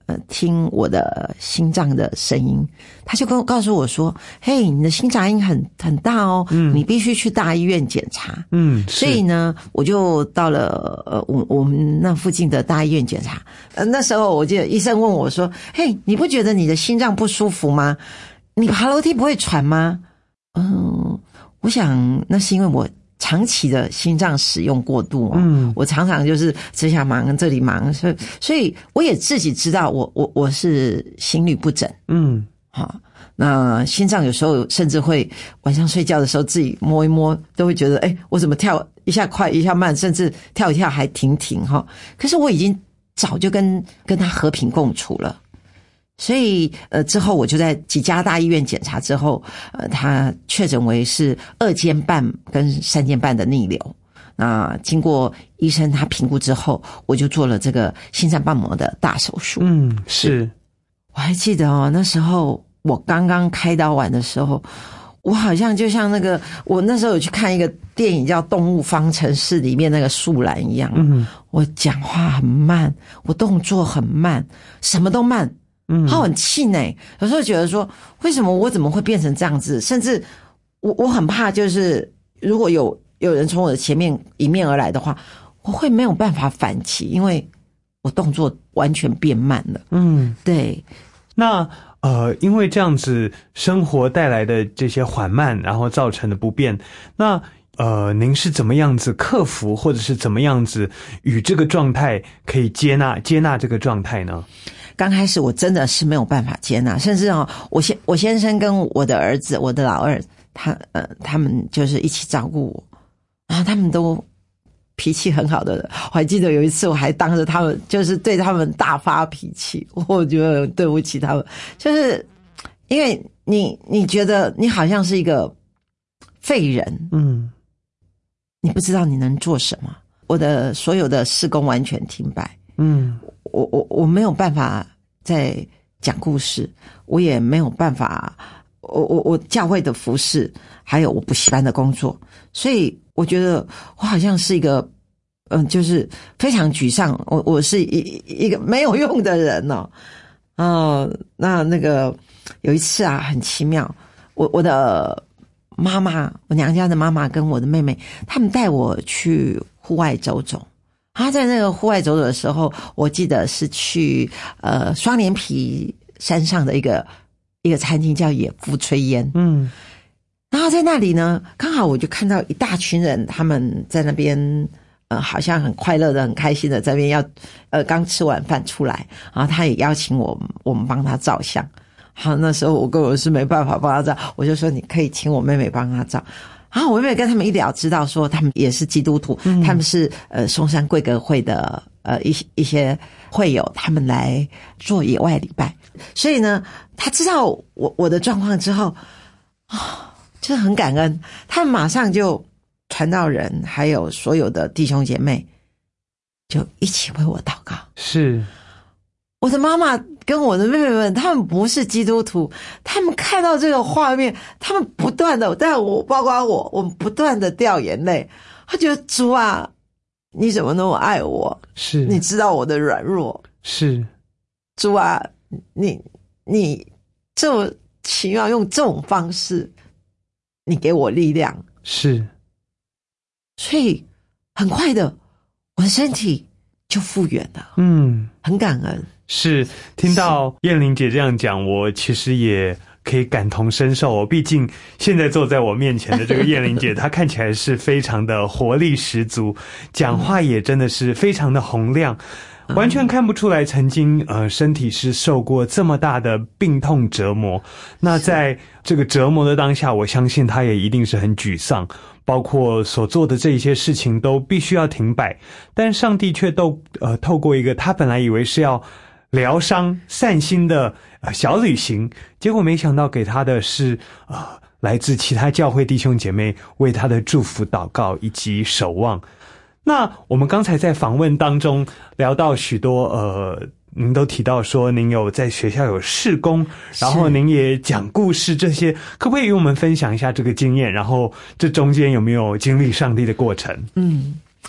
Speaker 4: 呃听我的心脏的声音，他就跟我告诉我说：“嘿，你的心杂音很很大哦，嗯，你必须去大医院检查。”嗯，所以呢，我就到了呃我我们那附近的大医院检查。呃，那时候我记得医生问我说：“嘿，你不觉得你的心脏不舒服吗？你爬楼梯不会喘吗？”嗯，我想那是因为我长期的心脏使用过度哦，嗯，我常常就是这下忙这里忙，所以所以我也自己知道我我我是心律不整，嗯，好，那心脏有时候甚至会晚上睡觉的时候自己摸一摸，都会觉得哎，我怎么跳一下快一下慢，甚至跳一跳还停停哈。可是我已经早就跟跟他和平共处了。所以，呃，之后我就在几家大医院检查之后，呃，他确诊为是二尖瓣跟三尖瓣的逆流。那经过医生他评估之后，我就做了这个心脏瓣膜的大手术。
Speaker 3: 嗯，是。
Speaker 4: 我还记得哦，那时候我刚刚开刀完的时候，我好像就像那个，我那时候有去看一个电影叫《动物方程式》里面那个树懒一样。嗯，我讲话很慢，我动作很慢，什么都慢。嗯，他很气馁，有时候觉得说，为什么我怎么会变成这样子？甚至我我很怕，就是如果有有人从我的前面迎面而来的话，我会没有办法反击，因为我动作完全变慢了。嗯，对。
Speaker 3: 那呃，因为这样子生活带来的这些缓慢，然后造成的不便，那呃，您是怎么样子克服，或者是怎么样子与这个状态可以接纳接纳这个状态呢？
Speaker 4: 刚开始我真的是没有办法接纳，甚至哦，我先我先生跟我的儿子，我的老二，他呃，他们就是一起照顾我，然后他们都脾气很好的人。我还记得有一次，我还当着他们，就是对他们大发脾气，我觉得对不起他们，就是因为你你觉得你好像是一个废人，嗯，你不知道你能做什么，我的所有的事工完全停摆，嗯。我我我没有办法再讲故事，我也没有办法，我我我教会的服事，还有我补习班的工作，所以我觉得我好像是一个，嗯，就是非常沮丧，我我是一一个没有用的人哦。哦，那那个有一次啊，很奇妙，我我的妈妈，我娘家的妈妈跟我的妹妹，他们带我去户外走走。他在那个户外走走的时候，我记得是去呃双连皮山上的一个一个餐厅叫野夫炊烟，嗯，然后在那里呢，刚好我就看到一大群人，他们在那边呃好像很快乐的、很开心的在那边要呃刚吃完饭出来，然后他也邀请我们我们帮他照相。好，那时候我跟我是没办法帮他照，我就说你可以请我妹妹帮他照。然后我妹妹跟他们一聊，知道说他们也是基督徒，嗯、他们是呃松山贵格会的呃一一些会友，他们来做野外礼拜，所以呢，他知道我我的状况之后啊、哦，就是很感恩，他们马上就传道人还有所有的弟兄姐妹就一起为我祷告。
Speaker 3: 是。
Speaker 4: 我的妈妈跟我的妹妹们，他们不是基督徒，他们看到这个画面，他们不断的，但我包括我，我们不断的掉眼泪。他觉得主啊，你怎么那么爱我？
Speaker 3: 是，
Speaker 4: 你知道我的软弱。
Speaker 3: 是，
Speaker 4: 主啊，你你这么奇妙，用这种方式，你给我力量。
Speaker 3: 是，
Speaker 4: 所以很快的，我的身体就复原了。嗯，很感恩。
Speaker 3: 是，听到燕玲姐这样讲，我其实也可以感同身受哦。毕竟现在坐在我面前的这个燕玲姐，她看起来是非常的活力十足，讲话也真的是非常的洪亮，完全看不出来曾经呃身体是受过这么大的病痛折磨。那在这个折磨的当下，我相信她也一定是很沮丧，包括所做的这些事情都必须要停摆，但上帝却都呃透过一个她本来以为是要疗伤散心的呃小旅行，结果没想到给他的是呃来自其他教会弟兄姐妹为他的祝福祷告以及守望。那我们刚才在访问当中聊到许多呃您都提到说您有在学校有事工，然后您也讲故事，这些可不可以与我们分享一下这个经验，然后这中间有没有经历上帝的过程？
Speaker 4: 嗯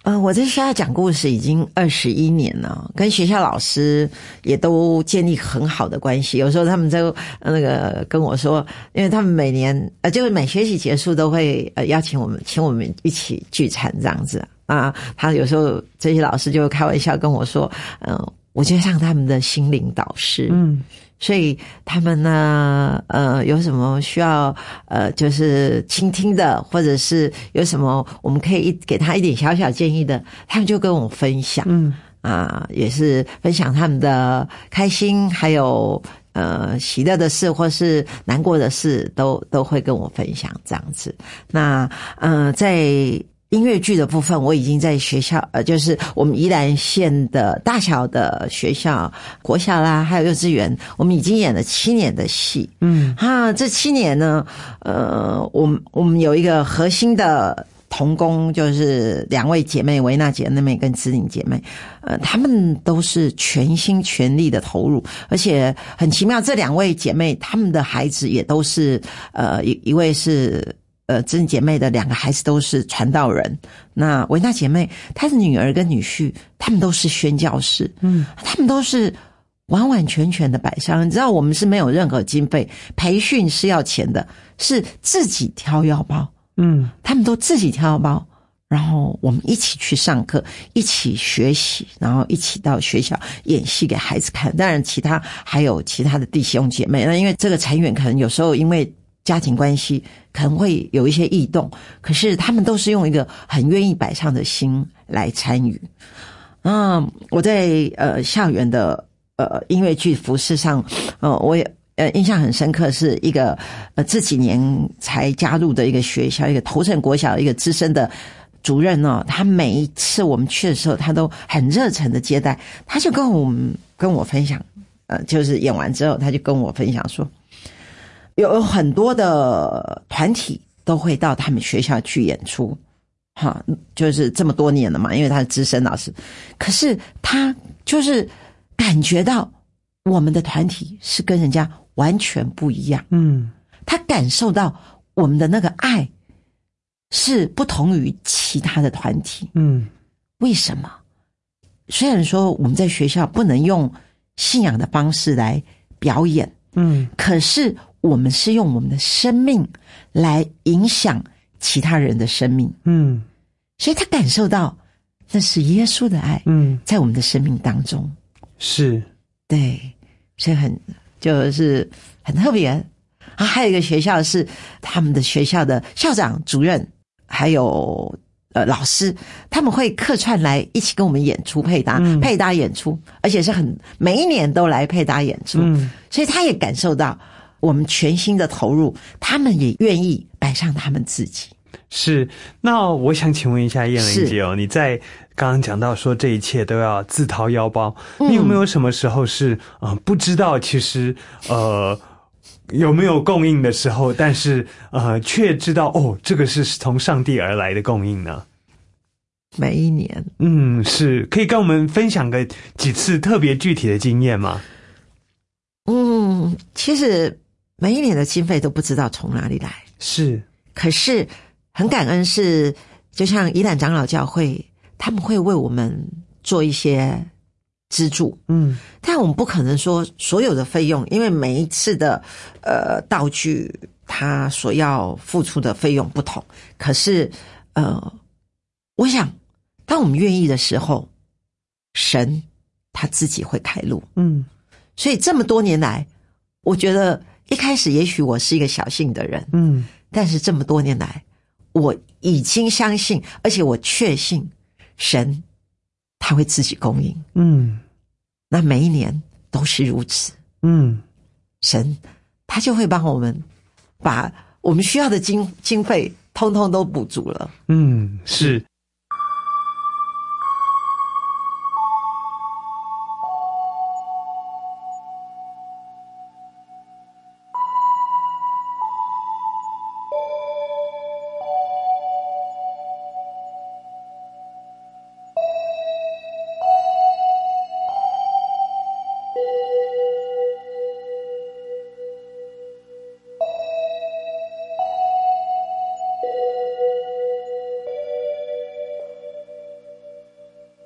Speaker 4: 呃，我在学校讲故事已经二十一年了，跟学校老师也都建立很好的关系。有时候他们就那个跟我说，因为他们每年呃，就是每学期结束都会呃邀请我们，请我们一起聚餐这样子啊。他有时候这些老师就会开玩笑跟我说，嗯、呃，我就像他们的心灵导师，嗯。所以他们呢，呃，有什么需要呃，就是倾听的，或者是有什么我们可以一给他一点小小建议的，他们就跟我分享，嗯，啊，也是分享他们的开心，还有呃喜乐的事，或是难过的事，都都会跟我分享这样子。那呃，在音乐剧的部分，我已经在学校，呃，就是我们宜兰县的大小的学校，国小啦，还有幼稚园，我们已经演了七年的戏。嗯，啊，这七年呢，呃，我们我们有一个核心的同工，就是两位姐妹，维娜姐妹跟子玲姐妹，呃，她们都是全心全力的投入，而且很奇妙，这两位姐妹，她们的孩子也都是，呃，一一位是。呃，子玲姐妹的两个孩子都是传道人。那维娜姐妹，她的女儿跟女婿，他们都是宣教士。嗯，他们都是完完全全的摆上。你知道，我们是没有任何经费，培训是要钱的，是自己挑腰包。嗯，他们都自己挑腰包，然后我们一起去上课，一起学习，然后一起到学校演戏给孩子看。当然，其他还有其他的弟兄姐妹。那因为这个成员可能有时候因为家庭关系可能会有一些异动，可是他们都是用一个很愿意摆上的心来参与。嗯，我在呃校园的呃音乐剧服饰上，呃，我也呃印象很深刻，是一个呃这几年才加入的一个学校，一个头城国小的一个资深的主任哦，他每一次我们去的时候，他都很热忱的接待，他就跟我们跟我分享，呃，就是演完之后，他就跟我分享说。有很多的团体都会到他们学校去演出，哈，就是这么多年了嘛，因为他是资深老师。可是他就是感觉到我们的团体是跟人家完全不一样，嗯，他感受到我们的那个爱是不同于其他的团体，嗯，为什么？虽然说我们在学校不能用信仰的方式来表演，嗯，可是我们是用我们的生命来影响其他人的生命，嗯，所以他感受到那是耶稣的爱，嗯，在我们的生命当中，
Speaker 3: 是，
Speaker 4: 对，所以很就是很特别啊。还有一个学校是他们的学校的校长、主任，还有呃老师，他们会客串来一起跟我们演出配搭，嗯、配搭演出，而且是很每一年都来配搭演出，嗯，所以他也感受到。我们全心的投入，他们也愿意摆上他们自己。
Speaker 3: 是，那我想请问一下燕玲姐哦，你在刚刚讲到说这一切都要自掏腰包，嗯、你有没有什么时候是呃不知道其实呃有没有供应的时候，但是呃却知道哦这个是从上帝而来的供应呢？
Speaker 4: 每一年，
Speaker 3: 嗯，是可以跟我们分享个几次特别具体的经验吗？
Speaker 4: 嗯，其实。每一年的经费都不知道从哪里来，
Speaker 3: 是，
Speaker 4: 可是很感恩是，就像宜兰长老教会，他们会为我们做一些资助，嗯，但我们不可能说所有的费用，因为每一次的呃道具，它所要付出的费用不同。可是呃，我想，当我们愿意的时候，神他自己会开路，嗯，所以这么多年来，我觉得。一开始也许我是一个小信的人，嗯，但是这么多年来，我已经相信，而且我确信神他会自己供应，嗯，那每一年都是如此，嗯，神他就会帮我们把我们需要的经经费通通都补足了，
Speaker 3: 嗯，是。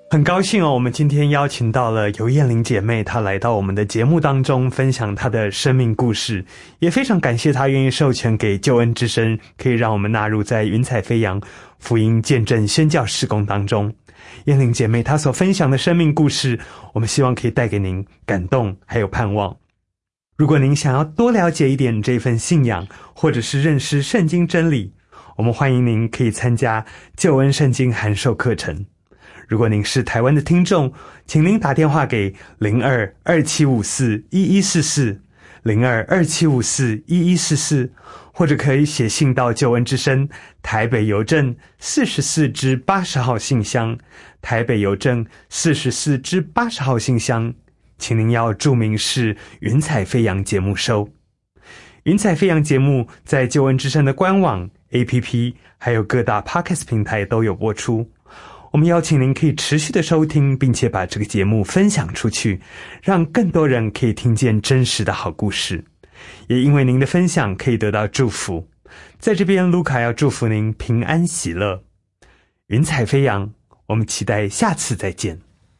Speaker 3: 很高兴哦，我们今天邀请到了尤燕玲姐妹，她来到我们的节目当中分享她的生命故事，也非常感谢她愿意授权给救恩之声，可以让我们纳入在云彩飞扬福音见证宣教事工当中。燕玲姐妹她所分享的生命故事，我们希望可以带给您感动还有盼望。如果您想要多了解一点这份信仰，或者是认识圣经真理，我们欢迎您可以参加救恩圣经函授课程。如果您是台湾的听众，请您打电话给零二二七五四一一四四 零二二七五四一一四四，或者可以写信到救恩之声台北邮政四十四支八十号信箱，台北邮政四十四支八十号信箱，请您要注明是云彩飞扬节目收。云彩飞扬节目在救恩之声的官网 A P P 还有各大 Podcast 平台都有播出。我们邀请您可以持续的收听，并且把这个节目分享出去，让更多人可以听见真实的好故事。也因为您的分享可以得到祝福，在这边卢卡要祝福您平安喜乐，云彩飞扬，我们期待下次再见。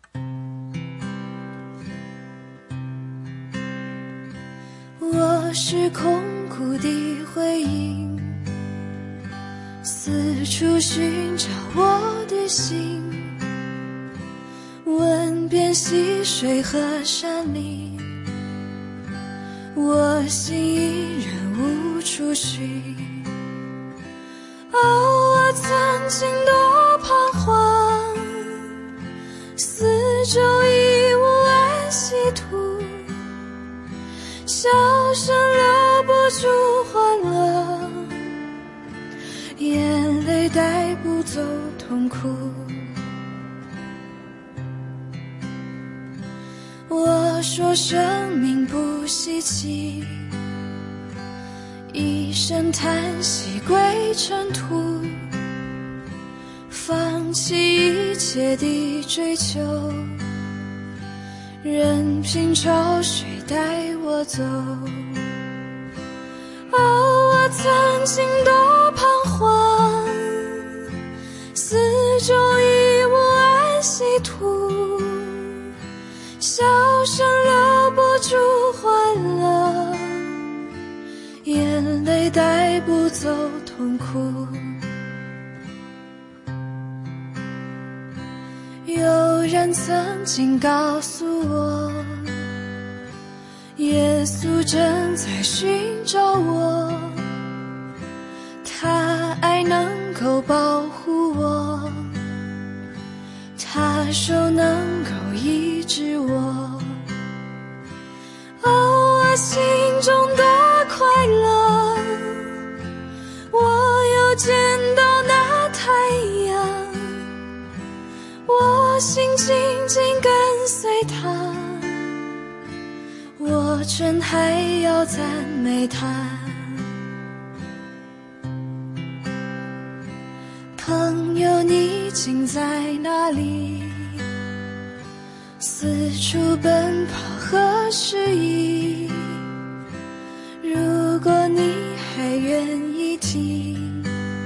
Speaker 5: 我是空谷的回音，四处寻找我的心，问遍溪水和山林，我心依然无处寻。哦，我曾经多彷徨，四周已无安息土，笑声留不住欢乐，眼泪带不走痛苦。我说生命不稀奇，一声叹息归尘土，放弃一切的追求，任凭潮水带我走。哦，我曾经多彷徨，四周已无安息土，笑声留不住欢乐，眼泪带不走痛苦。有人曾经告诉我，耶稣正在寻找我，他爱能够保护我，他手能够医治我。哦，我心中多快乐，我又见到那太阳，我心紧紧跟随他，我真还要赞美他。朋友，你竟在哪里？四处奔跑何时已？如果你还愿意听，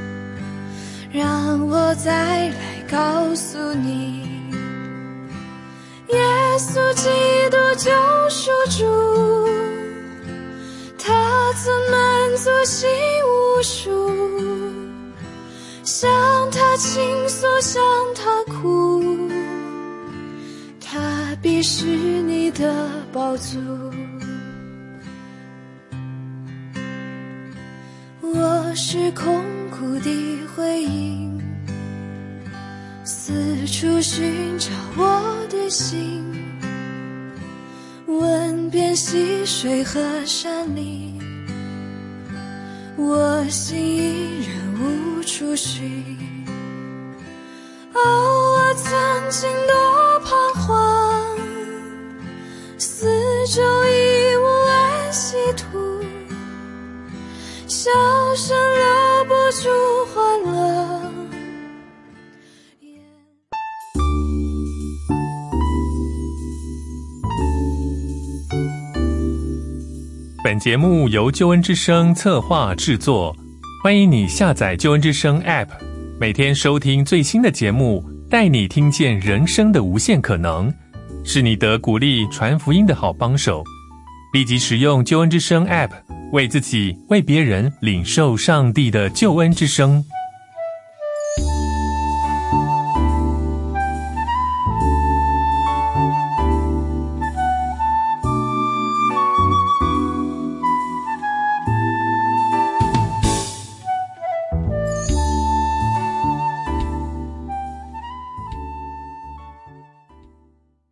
Speaker 5: 让我再来告诉你，耶稣基督救赎主，他曾满足心无数，向他倾诉，向他哭，他必是你的宝足。我是空谷的回音，四处寻找我的心，问遍溪水和山林，我心依然无处寻。哦，我曾经多彷徨，四周已无安息土，笑声留不住欢乐。
Speaker 1: 本节目由救恩之声策划制作，欢迎你下载救恩之声 App， 每天收听最新的节目， 带你听见人生的无限可能，是你得鼓励传福音的好帮手。立即使用救恩之声 App， 为自己为别人领受上帝的救恩之声。